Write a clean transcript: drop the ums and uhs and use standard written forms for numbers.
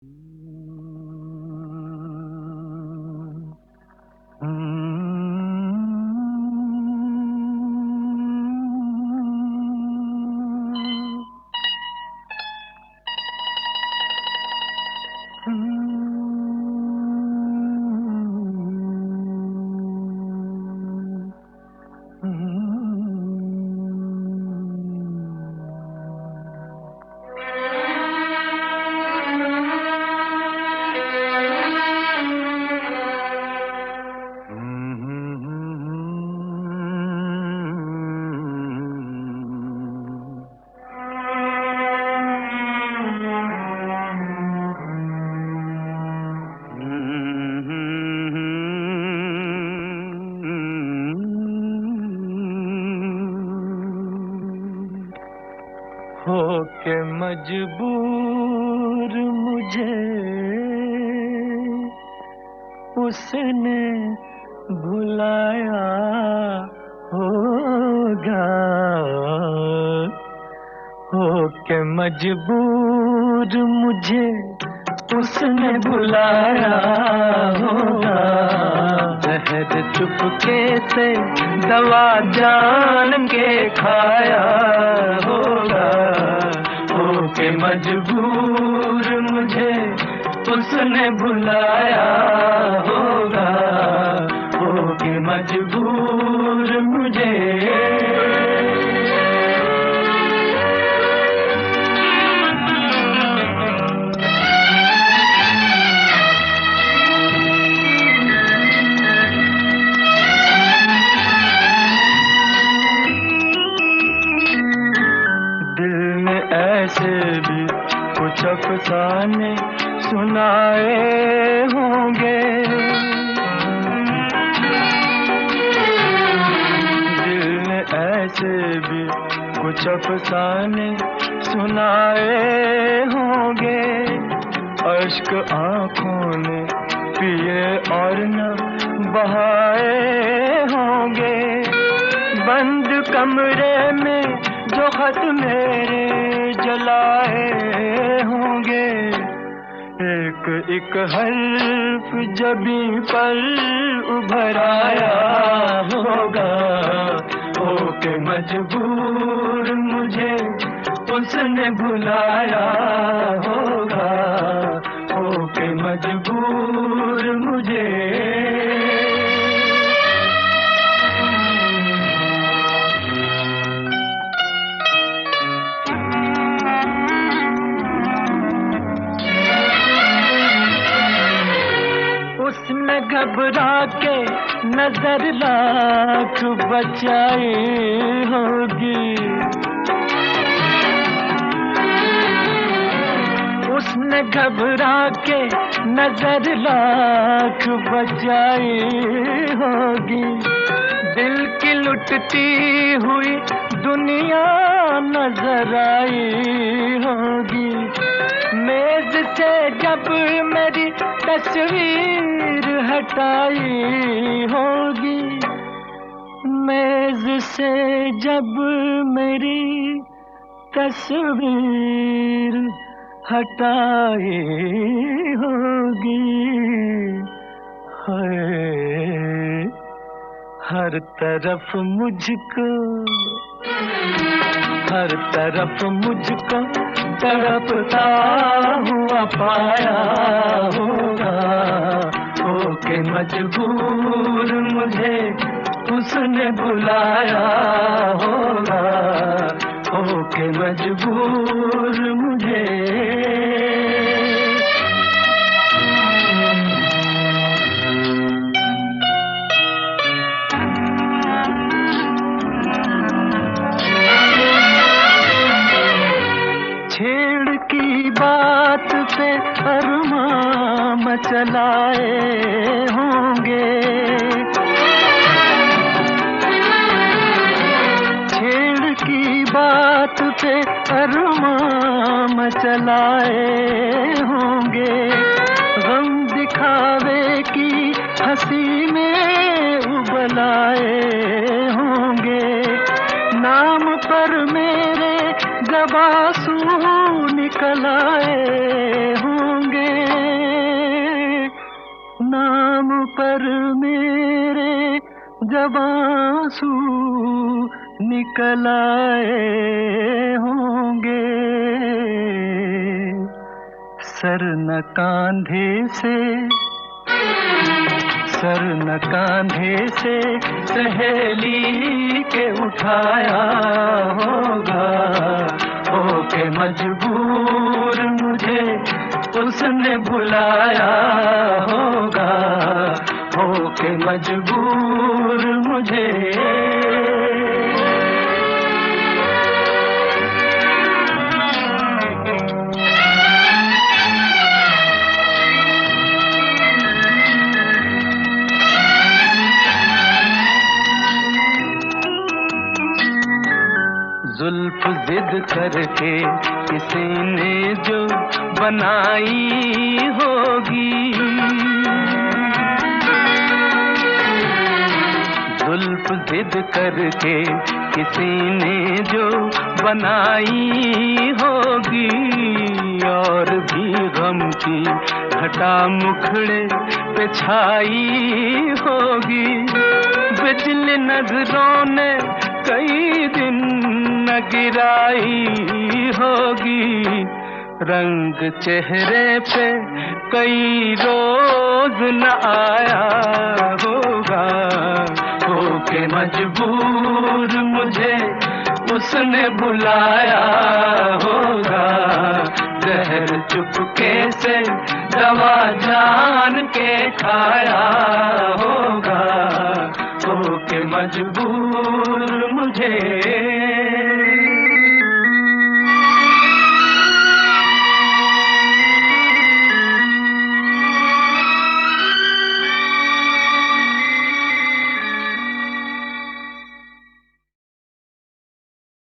होके मजबूर मुझे उसने भुलाया होगा। होके मजबूर मुझे उसने भुलाया होगा। जहर चुपके से दवा जान के खाया होगा। होके मजबूर मुझे उसने भुलाया होगा। होके मजबूर मुझे ऐसे भी कुछ अफसाने सुनाए होंगे। दिल ने ऐसे भी कुछ अफसाने सुनाए होंगे। अश्क आँखों ने पिए और न बहाए होंगे। बंद कमरे में जो खत मेरे जलाए होंगे। एक एक हर्फ जबी पर उभर आया होगा। होके मजबूर मुझे उसने भुलाया होगा। होके मजबूर मुझे उसने घबरा के नजर लाख बचाई होगी। उसने घबरा के नजर लाख बचाई होगी। दिल की लुटती हुई दुनिया नजर आई होगी। मेज से जब मेरी तस्वीर हटाई होगी। मेज से जब मेरी तस्वीर हटाई होगी। हाय हर तरफ मुझको तड़पता हुआ पाया होगा। होके मजबूर मुझे उसने बुलाया होगा। होके मजबूर मुझे छेड़ की बात पे अरमां मचलाए होंगे। छेड़ की बात पे अरमां मचलाए होंगे। गम दिखावे की हंसी में उबलाए होंगे। नाम पर मेरे जब आंसू निकल आए होंगे। जब आंसू निकल आए होंगे, सर न कांधे से सहेली के उठाया होगा, होके मजबूर मुझे उसने बुलाया होगा, होके मजबूर मुझे। जुल्फ जिद करके किसी ने जो बनाई होगी, जुल्फ जिद करके किसी ने जो बनाई होगी, और भी गम की घटा मुखड़े पे छाई होगी। बिजली नजरों ने कई दिन न गिराई होगी, रंग चेहरे पे कई रोज न आया होगा, होके मजबूर मुझे उसने बुलाया होगा, जहर चुपके से दवा जान के खाया होगा, होके मजबूर मुझे।